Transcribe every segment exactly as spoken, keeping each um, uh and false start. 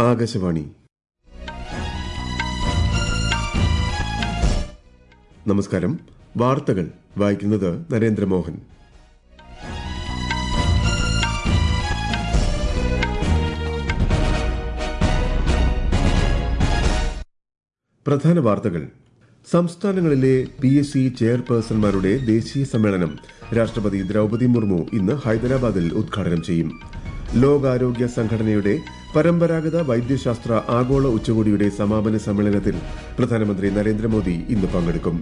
ആകാശവാണി. നമസ്കാരം. വാർത്തകൾ വായിക്കുന്നത് നരേന്ദ്രമോഹൻ. പ്രധാന വാർത്തകൾ. സംസ്ഥാനങ്ങളിലെ പി എസ് സി ചെയർപേഴ്സൺമാരുടെ ദേശീയ സമ്മേളനം രാഷ്ട്രപതി ദ്രൌപദി മുർമു ഇന്ന് ഹൈദരാബാദിൽ ഉദ്ഘാടനം ചെയ്യും. ലോകാരോഗ്യ സംഘടനയുടെ പരമ്പരാഗത വൈദ്യശാസ്ത്ര ആഗോള ഉച്ചകോടിയുടെ സമാപന സമ്മേളനത്തിൽ പ്രധാനമന്ത്രി നരേന്ദ്രമോദി ഇന്ന് പങ്കെടുക്കും.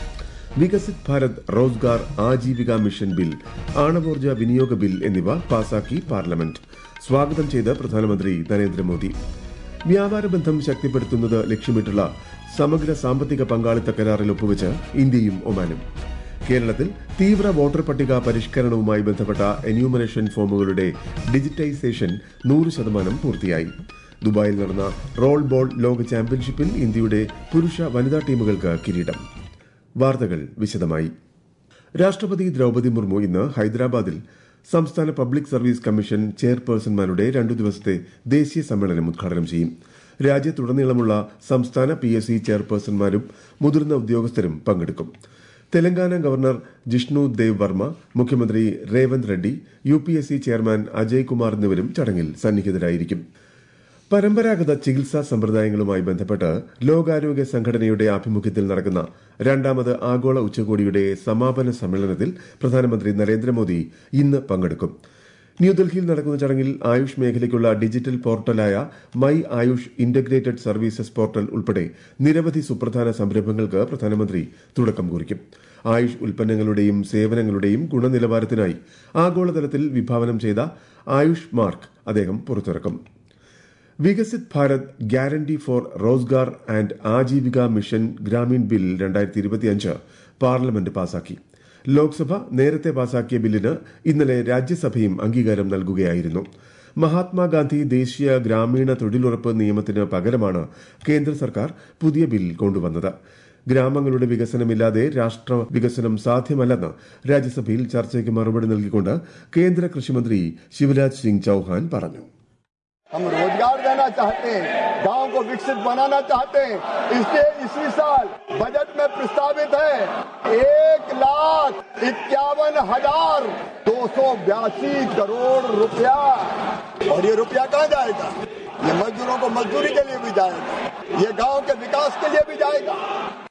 Viksit Bharat Rozgar Aajeevika mission bill, ആണവോർജ വിനിയോഗ bill എന്നിവ പാസാക്കി പാർലമെന്റ്. സ്വാഗതം ചെയ്ത് പ്രധാനമന്ത്രി നരേന്ദ്രമോദി. വ്യാപാര ബന്ധം ശക്തിപ്പെടുത്തുന്നത് ലക്ഷ്യമിട്ടുള്ള സമഗ്ര സാമ്പത്തിക പങ്കാളിത്ത കരാറിൽ ഒപ്പുവെച്ച് ഇന്ത്യയും ഒമാനും. കേരളത്തിൽ തീവ്ര വോട്ടർ പട്ടിക പരിഷ്കരണവുമായി ബന്ധപ്പെട്ട എന്യൂമറേഷൻ ഫോമുകളുടെ ഡിജിറ്റൈസേഷൻ നൂറ് ശതമാനം പൂർത്തിയായി. ദുബായിൽ നടന്ന റോൾ ബോൾ ലോക ചാമ്പ്യൻഷിപ്പിൽ ഇന്ത്യയുടെ പുരുഷ വനിതാ ടീമുകൾക്ക് കിരീടം. വാർത്തകൾ വിശദമായി. രാഷ്ട്രപതി ദ്രൌപദി മുർമു ഇന്ന് ഹൈദരാബാദിൽ സംസ്ഥാന പബ്ലിക് സർവീസ് കമ്മീഷൻ ചെയർപേഴ്സൺമാരുടെ രണ്ടു ദിവസത്തെ ദേശീയ സമ്മേളനം ഉദ്ഘാടനം ചെയ്യും. രാജ്യത്തുടനീളമുള്ള സംസ്ഥാന പി എസ് സി ചെയർപേഴ്സൺമാരും മുതിർന്ന ഉദ്യോഗസ്ഥരും പങ്കെടുക്കും. തെലങ്കാന ഗവർണർ ജിഷ്ണു ദേവ് വർമ്മ, മുഖ്യമന്ത്രി Revanth Reddy, U P S C chairman Ajay Kumar എന്നിവരും ചടങ്ങിൽ സന്നിഹിതരായിരിക്കും. പരമ്പരാഗത ചികിത്സാ സമ്പ്രദായങ്ങളുമായി ബന്ധപ്പെട്ട് ലോകാരോഗ്യ സംഘടനയുടെ ആഭിമുഖ്യത്തിൽ നടക്കുന്ന രണ്ടാമത് ആഗോള ഉച്ചകോടിയുടെ സമാപന സമ്മേളനത്തിൽ പ്രധാനമന്ത്രി നരേന്ദ്രമോദി ഇന്ന് പങ്കെടുക്കും. ന്യൂഡൽഹിയിൽ നടക്കുന്ന ചടങ്ങിൽ ആയുഷ് മേഖലയ്ക്കുള്ള ഡിജിറ്റൽ പോർട്ടലായ my Ayush integrated services portal ഉൾപ്പെടെ നിരവധി സുപ്രധാന സംരംഭങ്ങൾക്ക് പ്രധാനമന്ത്രി തുടക്കം കുറിക്കും. ആയുഷ് ഉൽപ്പന്നങ്ങളുടെയും സേവനങ്ങളുടെയും ഗുണനിലവാരത്തിനായി ആഗോളതലത്തിൽ വിഭാവനം ചെയ്ത ആയുഷ് മാർക്ക് അദ്ദേഹം പുറത്തിറക്കും. Viksit Bharat guarantee for Rozgar and Ajeevika mission Gramin bill രണ്ടായിരത്തി ഇരുപത്തിയഞ്ച് പാർലമെന്റ് പാസാക്കി. ലോക്സഭ നേരത്തെ പാസാക്കിയ ബില്ലിന് ഇന്നലെ രാജ്യസഭയും അംഗീകാരം നൽകുകയായിരുന്നു. മഹാത്മാഗാന്ധി ദേശീയ ഗ്രാമീണ തൊഴിലുറപ്പ് നിയമത്തിന് പകരമാണ് കേന്ദ്ര സർക്കാർ പുതിയ ബിൽ കൊണ്ടുവന്നത്. ഗ്രാമങ്ങളുടെ വികസനമില്ലാതെ രാഷ്ട്ര വികസനം സാധ്യമല്ലെന്ന് രാജ്യസഭയിൽ ചർച്ചയ്ക്ക് മറുപടി നൽകിക്കൊണ്ട് കേന്ദ്ര കൃഷിമന്ത്രി ശിവരാജ് സിംഗ് ചൌഹാൻ പറഞ്ഞു. हम रोजगार देना चाहते हैं, गांव को विकसित बनाना चाहते हैं. इसलिए इसी साल बजट में प्रस्तावित है एक लाख इक्यावन हजार दो सौ बयासी करोड़ रुपया. और ये रुपया कहाँ जाएगा? ये मजदूरों को मजदूरी के लिए भी जाएगा, ये गांव के विकास के लिए भी जाएगा.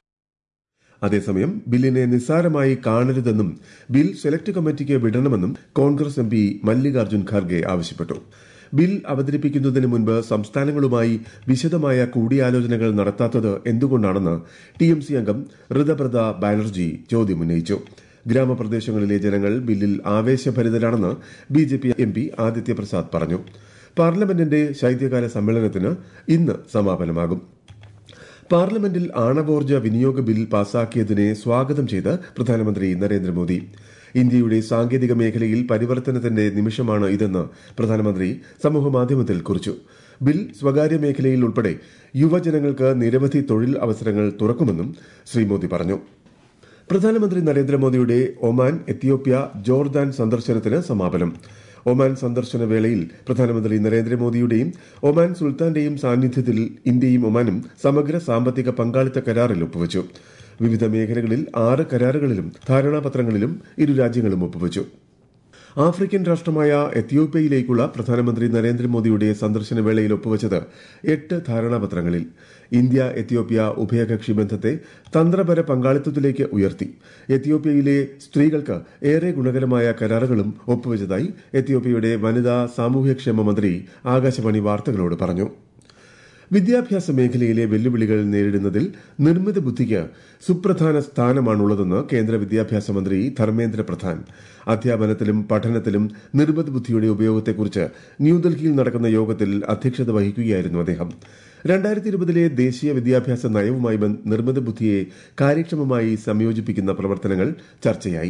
അതേസമയം ബില്ലിനെ നിസ്സാരമായി കാണരുതെന്നും ബിൽ സെലക്ട് കമ്മിറ്റിക്ക് വിടണമെന്നും കോൺഗ്രസ് എം പി മല്ലികാർജ്ജുൻ ഖാർഗെ ആവശ്യപ്പെട്ടു. ബിൽ അവതരിപ്പിക്കുന്നതിന് മുൻപ് സംസ്ഥാനങ്ങളുമായി വിശദമായ കൂടിയാലോചനകൾ നടത്താത്തത് എന്തുകൊണ്ടാണെന്ന് ടി എം സി അംഗം ഋതപ്രത ബാനർജി ചോദ്യമുന്നയിച്ചു. ഗ്രാമപ്രദേശങ്ങളിലെ ജനങ്ങൾ ബില്ലിൽ ആവേശഭരിതരാണെന്ന് B J P M P Aditya Prasad പറഞ്ഞു. പാർലമെന്റിന്റെ ശൈത്യകാല സമ്മേളനത്തിന് ഇന്ന് സമാപനമാകും. പാർലമെന്റിൽ ആണവോർജ വിനിയോഗ ബിൽ പാസാക്കിയതിനെ സ്വാഗതം ചെയ്ത് പ്രധാനമന്ത്രി നരേന്ദ്രമോദി. ഇന്ത്യയുടെ സാങ്കേതിക മേഖലയിൽ പരിവർത്തനത്തിന്റെ നിമിഷമാണ് ഇതെന്ന് പ്രധാനമന്ത്രി സമൂഹമാധ്യമത്തിൽ കുറിച്ചു. ബിൽ സ്വകാര്യ മേഖലയിൽ ഉൾപ്പെടെ യുവജനങ്ങൾക്ക് നിരവധി തൊഴിൽ അവസരങ്ങൾ തുറക്കുമെന്നും ശ്രീ മോദി പറഞ്ഞു. പ്രധാനമന്ത്രി നരേന്ദ്രമോദിയുടെ ഒമാൻ, എത്യോപ്യ, ജോർദാൻ സന്ദർശനത്തിന് സമാപനം. ഒമാൻ സന്ദർശന വേളയിൽ പ്രധാനമന്ത്രി നരേന്ദ്രമോദിയുടെയും ഒമാൻ സുൽത്താന്റെയും സാന്നിധ്യത്തിൽ ഇന്ത്യയും ഒമാനും സമഗ്ര സാമ്പത്തിക പങ്കാളിത്ത കരാറിൽ ഒപ്പുവച്ചു. വിവിധ മേഖലകളിൽ ആറ് കരാറുകളിലും ധാരണാപത്രങ്ങളിലും ഇരു രാജ്യങ്ങളും ഒപ്പുവച്ചു. ആഫ്രിക്കൻ രാഷ്ട്രമായ എത്യോപ്യയിലേക്കുള്ള പ്രധാനമന്ത്രി നരേന്ദ്രമോദിയുടെ സന്ദർശന വേളയിൽ ഒപ്പുവച്ചത് എട്ട് ധാരണാപത്രങ്ങളിൽ. ഇന്ത്യ എത്യോപ്യ ഉഭയകക്ഷി ബന്ധത്തെ തന്ത്രപര പങ്കാളിത്തത്തിലേക്ക് ഉയർത്തി. എത്യോപ്യയിലെ സ്ത്രീകൾക്ക് ഏറെ ഗുണകരമായ കരാറുകളും ഒപ്പുവച്ചതായി എത്യോപ്യയുടെ വനിതാ സാമൂഹ്യക്ഷേമ മന്ത്രി ആകാശവാണി വാർത്തകളോട് പറഞ്ഞു. വിദ്യാഭ്യാസ മേഖലയിലെ വെല്ലുവിളികൾ നേരിടുന്നതിൽ നിർമ്മിത ബുദ്ധിക്ക് സുപ്രധാന സ്ഥാനമാണുള്ളതെന്ന് കേന്ദ്ര വിദ്യാഭ്യാസ മന്ത്രി ധർമ്മേന്ദ്ര പ്രധാൻ. അധ്യാപനത്തിലും പഠനത്തിലും നിർമ്മിത ബുദ്ധിയുടെ ഉപയോഗത്തെക്കുറിച്ച് ന്യൂഡൽഹിയിൽ നടക്കുന്ന യോഗത്തിൽ അധ്യക്ഷത വഹിക്കുകയായിരുന്നു അദ്ദേഹം. രണ്ടായിരത്തി ഇരുപതിലെ ദേശീയ വിദ്യാഭ്യാസ നയവുമായി നിർമ്മിത ബുദ്ധിയെ കാര്യക്ഷമമായി സംയോജിപ്പിക്കുന്ന പ്രവർത്തനങ്ങൾ ചർച്ചയായി.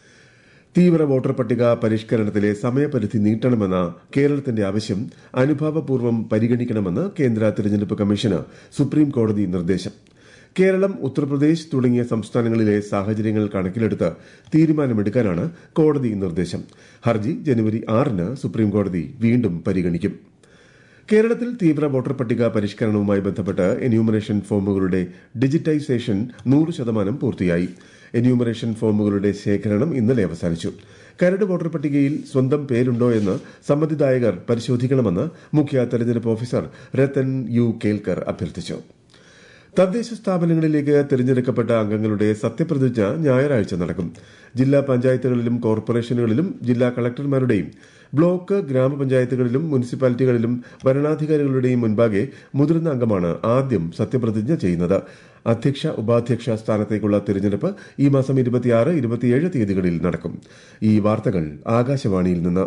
തീവ്ര വോട്ടർ പട്ടിക പരിഷ്കരണത്തിലെ സമയപരിധി നീട്ടണമെന്ന കേരളത്തിന്റെ ആവശ്യം അനുഭാവപൂർവ്വം പരിഗണിക്കണമെന്ന് കേന്ദ്ര തെരഞ്ഞെടുപ്പ് കമ്മീഷന് സുപ്രീം കോടതി നിർദ്ദേശം. കേരളം, ഉത്തർപ്രദേശ് തുടങ്ങിയ സംസ്ഥാനങ്ങളിലെ സാഹചര്യങ്ങൾ കണക്കിലെടുത്ത് തീരുമാനമെടുക്കാനാണ് കോടതി നിർദ്ദേശം. ഹർജി ജനുവരി ആറിന് സുപ്രീംകോടതി വീണ്ടും പരിഗണിക്കും. കേരളത്തിൽ തീവ്ര വോട്ടർ പട്ടിക പരിഷ്കരണവുമായി ബന്ധപ്പെട്ട് എന്യൂമറേഷൻ ഫോമുകളുടെ ഡിജിറ്റൈസേഷൻ നൂറ് ശതമാനം പൂർത്തിയായി. എന്യൂമറേഷൻ ഫോമുകളുടെ ശേഖരണം ഇന്നലെ അവസാനിച്ചു. കരട് വോട്ടർ പട്ടികയിൽ സ്വന്തം പേരുണ്ടോ എന്ന് സമ്മതിദായകർ പരിശോധിക്കണമെന്ന് മുഖ്യ തെരഞ്ഞെടുപ്പ് ഓഫീസർ രത്തൻ യു കേൽക്കർ അഭ്യർത്ഥിച്ചു. തദ്ദേശ സ്ഥാപനങ്ങളിലേക്ക് തിരഞ്ഞെടുക്കപ്പെട്ട അംഗങ്ങളുടെ സത്യപ്രതിജ്ഞ ഞായറാഴ്ച നടക്കും. ജില്ലാ പഞ്ചായത്തുകളിലും കോർപ്പറേഷനുകളിലും ജില്ലാ കളക്ടർമാരുടെയും ബ്ലോക്ക് ഗ്രാമപഞ്ചായത്തുകളിലും മുനിസിപ്പാലിറ്റികളിലും വരണാധികാരികളുടെയും മുൻപാകെ മുതിർന്ന അംഗമാണ് ആദ്യം സത്യപ്രതിജ്ഞ ചെയ്യുന്നത്. അധ്യക്ഷ ഉപാധ്യക്ഷ സ്ഥാനത്തേക്കുള്ള തിരഞ്ഞെടുപ്പ് ഈ മാസം ഇരുപത്തിയാറ് ഇരുപത്തിയേഴ് തീയതികളിൽ നടക്കും. ഈ വാർത്തകൾ ആകാശവാണിയിൽ നിന്ന്.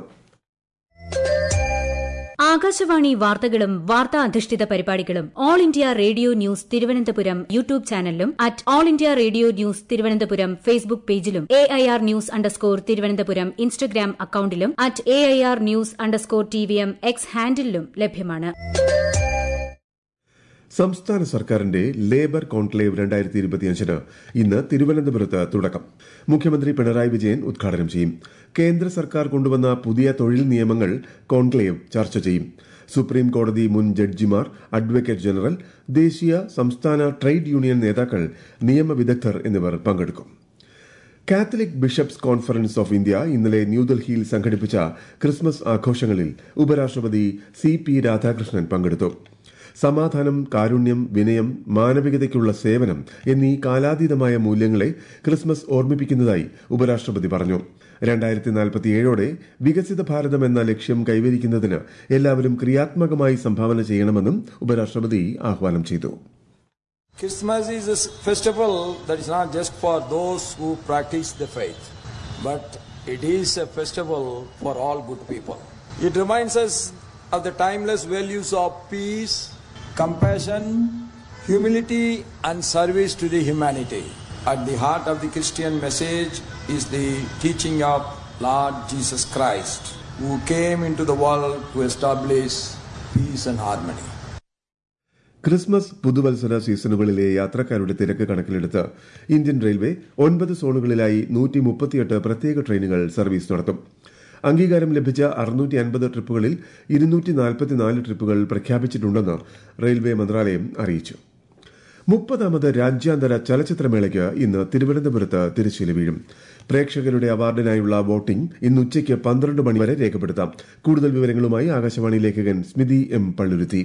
ആകാശവാണി വാർത്തകളും വാർത്താ അധിഷ്ഠിത പരിപാടികളും All India Radio news Thiruvananthapuram YouTube ചാനലിലും at All India Radio news Thiruvananthapuram Facebook പേജിലും A I R news underscore Thiruvananthapuram Instagram അക്കൌണ്ടിലും at A I R news underscore T V M X ഹാൻഡിലും ലഭ്യമാണ്. സംസ്ഥാന സർക്കാരിന്റെ ലേബർ കോൺക്ലേവ് രണ്ടായിരത്തി ഇരുപത്തിയഞ്ചിന് ഇന്ന് തിരുവനന്തപുരത്ത് തുടക്കം. മുഖ്യമന്ത്രി പിണറായി വിജയൻ ഉദ്ഘാടനം ചെയ്യും. കേന്ദ്ര സർക്കാർ കൊണ്ടുവന്ന പുതിയ തൊഴിൽ നിയമങ്ങൾ കോൺക്ലേവ് ചർച്ച ചെയ്യും. സുപ്രീം കോടതി മുൻ ജഡ്ജിമാർ, അഡ്വക്കേറ്റ് ജനറൽ, ദേശീയ സംസ്ഥാന ട്രേഡ് യൂണിയൻ നേതാക്കൾ, നിയമവിദഗ്ധർ എന്നിവർ പങ്കെടുക്കും. Catholic bishops conference of India ഇന്നലെ ന്യൂഡൽഹിയിൽ സംഘടിപ്പിച്ച ക്രിസ്മസ് ആഘോഷങ്ങളിൽ ഉപരാഷ്ട്രപതി സി പി രാധാകൃഷ്ണൻ പങ്കെടുത്തു. സമാധാനം, കാരുണ്യം, വിനയം, മാനവികതയ്ക്കുള്ള സേവനം എന്നീ കാലാതീതമായ മൂല്യങ്ങളെ ക്രിസ്മസ് ഓർമ്മിപ്പിക്കുന്നതായി ഉപരാഷ്ട്രപതി പറഞ്ഞു. രണ്ടായിരത്തി നാൽപ്പത്തിയേഴോടെ വികസിത ഭാരതം എന്ന ലക്ഷ്യം കൈവരിക്കുന്നതിന് എല്ലാവരും ക്രിയാത്മകമായി സംഭാവന ചെയ്യണമെന്നും ഉപരാഷ്ട്രപതി ആഹ്വാനം ചെയ്തു. Christmas is a festival that is not just for those who practice the faith, but it is a festival for all good people. It reminds us of the timeless values of peace, compassion, humility and service to the humanity. At the heart of the Christian message is the teaching of Lord Jesus Christ, who came into the world to establish peace and harmony. Christmas പുതുവത്സര സീസണുകളിലെ യാത്രക്കാരുടെ തിരക്ക് കണക്കിലെടുത്ത് Indian railway ഒൻപത് സോണുകളിലായി നൂറ്റി മുപ്പത്തിയെട്ട് പ്രത്യേക ട്രെയിനുകൾ സർവീസ് നടത്തും. അംഗീകാരം ലഭിച്ച അറുന്നൂറ്റി അൻപത് ട്രിപ്പുകളിൽ ഇരുന്നൂറ്റി നാൽപ്പത്തിനാല് ട്രിപ്പുകൾ പ്രഖ്യാപിച്ചിട്ടുണ്ടെന്ന് റെയിൽവേ മന്ത്രാലയം അറിയിച്ചു. മുപ്പതാമത് രാജ്യാന്തര ചലച്ചിത്രമേളയ്ക്ക് ഇന്ന് തിരുവനന്തപുരത്ത് തിരശ്ശീല വീഴും. പ്രേക്ഷകരുടെ അവാർഡിനായുള്ള വോട്ടിംഗ് ഇന്ന് ഉച്ചയ്ക്ക് പന്ത്രണ്ട് മണിവരെ രേഖപ്പെടുത്താം. കൂടുതൽ വിവരങ്ങളുമായി ആകാശവാണി ലേഖകൻ സ്മിതി എം പള്ളുരുത്തി.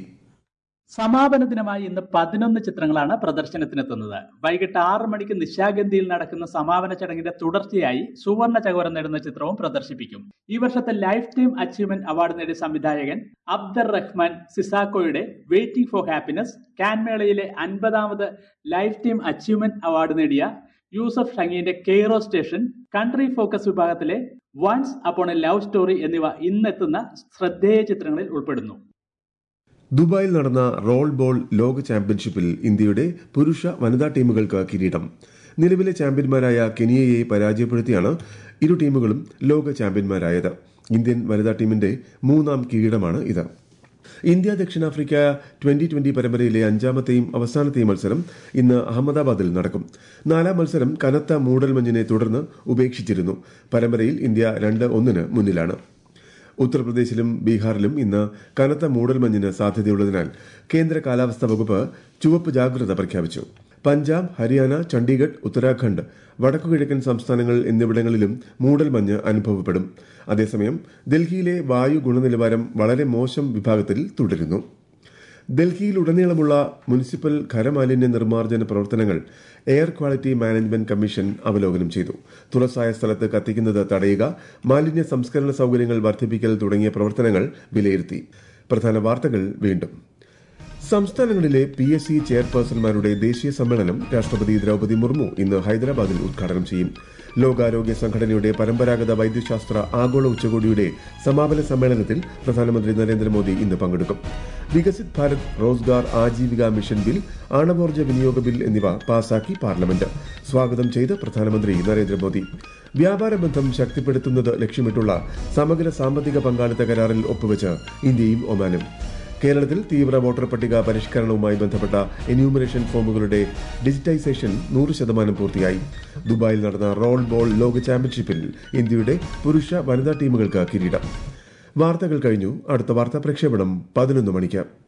സമാപന ദിനമായി ഇന്ന് പതിനൊന്ന് ചിത്രങ്ങളാണ് പ്രദർശനത്തിനെത്തുന്നത്. വൈകിട്ട് ആറ് മണിക്ക് നിശാഗന്ധിയിൽ നടക്കുന്ന സമാപന ചടങ്ങിന്റെ തുടർച്ചയായി സുവർണ ചകോരം നേടുന്ന ചിത്രവും പ്രദർശിപ്പിക്കും. ഈ വർഷത്തെ ലൈഫ് ടൈം അച്ചീവ്മെന്റ് അവാർഡ് നേടിയ സംവിധായകൻ അബ്ദർ റഹ്മാൻ സിസാക്കോയുടെ വെയിറ്റിംഗ് ഫോർ ഹാപ്പിനെസ്, കാൻമേളയിലെ അൻപതാമത് ലൈഫ് ടൈം അച്ചീവ്മെന്റ് അവാർഡ് നേടിയ യൂസഫ് ഷങ്ങീന്റെ കെയ്റോ സ്റ്റേഷൻ, കൺട്രി ഫോക്കസ് വിഭാഗത്തിലെ once upon a love story എന്നിവ ഇന്നെത്തുന്ന ശ്രദ്ധേയ ചിത്രങ്ങളിൽ ഉൾപ്പെടുന്നു. ദുബായിൽ നടന്ന റോൾ ബോൾ ലോക ചാമ്പ്യൻഷിപ്പിൽ ഇന്ത്യയുടെ പുരുഷ വനിതാ ടീമുകൾക്ക് കിരീടം. നിലവിലെ ചാമ്പ്യന്മാരായ കെനിയയെ പരാജയപ്പെടുത്തിയാണ് ഇരു ടീമുകളും ലോക ചാമ്പ്യന്മാരായത്. ഇന്ത്യൻ വനിതാ ടീമിന്റെ മൂന്നാം കിരീടമാണ് ഇത്. ഇന്ത്യ ദക്ഷിണാഫ്രിക്ക ട്വന്റി ട്വന്റി പരമ്പരയിലെ അഞ്ചാമത്തെയും അവസാനത്തെയും മത്സരം ഇന്ന് അഹമ്മദാബാദിൽ നടക്കും. നാലാം മത്സരം കനത്ത മൂടൽമഞ്ഞിനെ തുടർന്ന് ഉപേക്ഷിച്ചിരുന്നു. പരമ്പരയിൽ ഇന്ത്യ രണ്ട് ഒന്നിന് മുന്നിലാണ്. ഉത്തർപ്രദേശിലും ബീഹാറിലും ഇന്ന് കനത്ത മൂടൽമഞ്ഞിന് സാധ്യതയുള്ളതിനാൽ കേന്ദ്ര കാലാവസ്ഥാ വകുപ്പ് ചുവപ്പ് ജാഗ്രത പ്രഖ്യാപിച്ചു. പഞ്ചാബ്, ഹരിയാന, ചണ്ഡീഗഡ്, ഉത്തരാഖണ്ഡ്, വടക്കുകിഴക്കൻ സംസ്ഥാനങ്ങൾ എന്നിവിടങ്ങളിലും മൂടൽമഞ്ഞ് അനുഭവപ്പെടും. അതേസമയം ഡൽഹിയിലെ വായു ഗുണനിലവാരം വളരെ മോശം വിഭാഗത്തിൽ തുടരുന്നു. ഡൽഹിയിലുടനീളമുള്ള മുനിസിപ്പൽ ഖരമാലിന്യ നിർമ്മാർജ്ജന പ്രവർത്തനങ്ങൾ എയർ ക്വാളിറ്റി മാനേജ്മെന്റ് കമ്മീഷൻ അവലോകനം ചെയ്തു. തുറസായ സ്ഥലത്ത് കത്തിക്കുന്നത് തടയുക, മാലിന്യ സംസ്കരണ സൌകര്യങ്ങൾ വർദ്ധിപ്പിക്കൽ തുടങ്ങിയ പ്രവർത്തനങ്ങൾ വിലയിരുത്തി. പ്രധാന വാർത്തകൾ വീണ്ടും. സംസ്ഥാനങ്ങളിലെ പി എസ് സി ചെയർപേഴ്സൺമാരുടെ ദേശീയ സമ്മേളനം രാഷ്ട്രപതി ദ്രൌപദി മുർമു ഇന്ന് ഹൈദരാബാദിൽ ഉദ്ഘാടനം ചെയ്യും. ലോകാരോഗ്യ സംഘടനയുടെ പരമ്പരാഗത വൈദ്യശാസ്ത്ര ആഗോള ഉച്ചകോടിയുടെ സമാപന സമ്മേളനത്തിൽ പ്രധാനമന്ത്രി നരേന്ദ്രമോദി ഇന്ന് പങ്കെടുക്കും. Viksit Bharat Rozgar Aajeevika mission bill, ആണവോർജ്ജ വിനിയോഗ bill എന്നിവ പാസാക്കി പാർലമെന്റ്. സ്വാഗതം ചെയ്ത് പ്രധാനമന്ത്രി നരേന്ദ്രമോദി. വ്യാപാര ബന്ധം ശക്തിപ്പെടുത്തുന്നത് ലക്ഷ്യമിട്ടുള്ള സമഗ്ര സാമ്പത്തിക പങ്കാളിത്ത കരാറിൽ ഒപ്പുവെച്ച് ഇന്ത്യയും ഒമാനും. കേരളത്തിൽ തീവ്ര വോട്ടർ പട്ടിക പരിഷ്കരണവുമായി ബന്ധപ്പെട്ട എന്യൂമറേഷൻ ഫോമുകളുടെ ഡിജിറ്റൈസേഷൻ നൂറ് ശതമാനം പൂർത്തിയായി. ദുബായിൽ നടന്ന റോൾ ബോൾ ലോക ചാമ്പ്യൻഷിപ്പിൽ ഇന്ത്യയുടെ പുരുഷ വനിതാ ടീമുകൾക്ക് കിരീടം. വാർത്തകൾ കഴിഞ്ഞു. അടുത്ത വാർത്താ പ്രക്ഷേപണം പതിനൊന്ന് മണിക്ക്.